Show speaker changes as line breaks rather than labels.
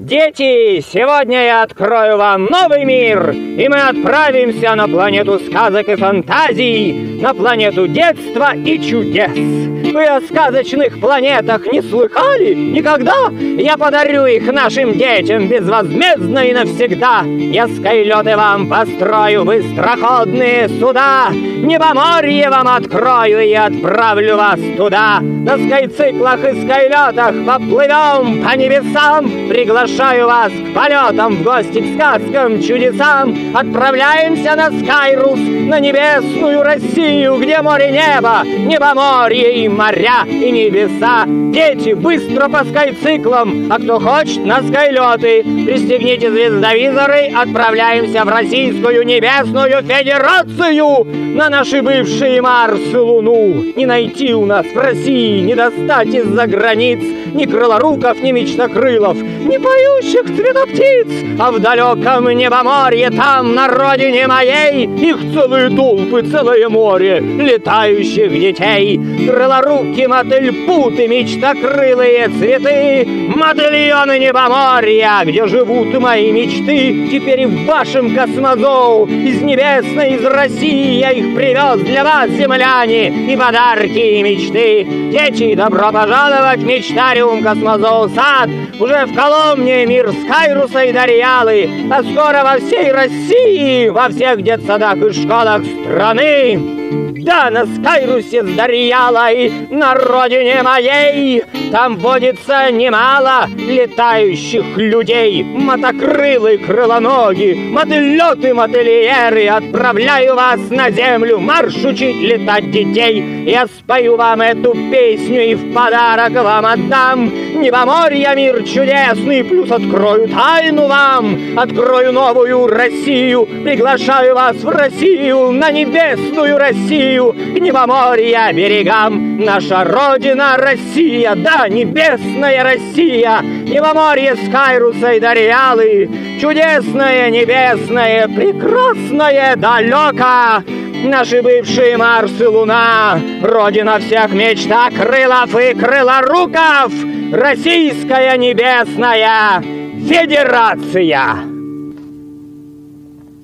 Дети, сегодня я открою вам новый мир, и мы отправимся на планету сказок и фантазий, на планету детства и чудес. Вы о сказочных планетах не слыхали никогда? Я подарю их нашим детям безвозмездно и навсегда. Я скайлеты вам построю, быстроходные суда, Небоморье вам открою и отправлю вас туда. На скайциклах и скайлетах поплывем по небесам. Приглашаю вас к полетам, в гости к сказкам, чудесам. Отправляемся на Скайрус, на небесную Россию, где море, небо, небоморье и моря, и небеса. Дети, быстро по скайциклам, а кто хочет на скайлеты, пристегните звездовизоры, отправляемся в Российскую Небесную Федерацию, на наши бывшие Марс и Луну. Не найти у нас в России, не достать из-за границ ни крылоруков, ни мечтокрылов, ни поющих цветоптиц, а в далеком небоморье, там, на родине моей, их целые толпы, целое море летающих детей. Крылоруки, мотыльпуты, мечтокрылые цветы, мотыльоны небоморья, где живут мои мечты. Теперь и в вашем космозоу, из небесной, из России, я их привез для вас, земляне, и подарки, и мечты. Дети, добро пожаловать в мечтариум Космозоу Сад. Уже в Коломне мир Скайруса и Дарьялы, а скоро во всей России, во всех детсадах и школах страны. Да, на Скайрусе с Дарьялой, на родине моей, там водится немало летающих людей. Мотокрылы, крылоноги, мотылёты, мотыльеры, отправляю вас на землю, марш учить летать детей. Я спою вам эту песню и в подарок вам отдам Небоморье, мир чудесный, плюс открою тайну вам, открою новую Россию. Приглашаю вас в Россию, на небесную Россию, к Небоморья берегам. Наша родина Россия, да, небесная Россия, Небоморье Скайруса и Дарьялы, чудесное, небесное, прекрасное, далеко. Наши бывшие Марс и Луна, родина всех мечтокрылов и крылоруков, Российская Небесная Федерация.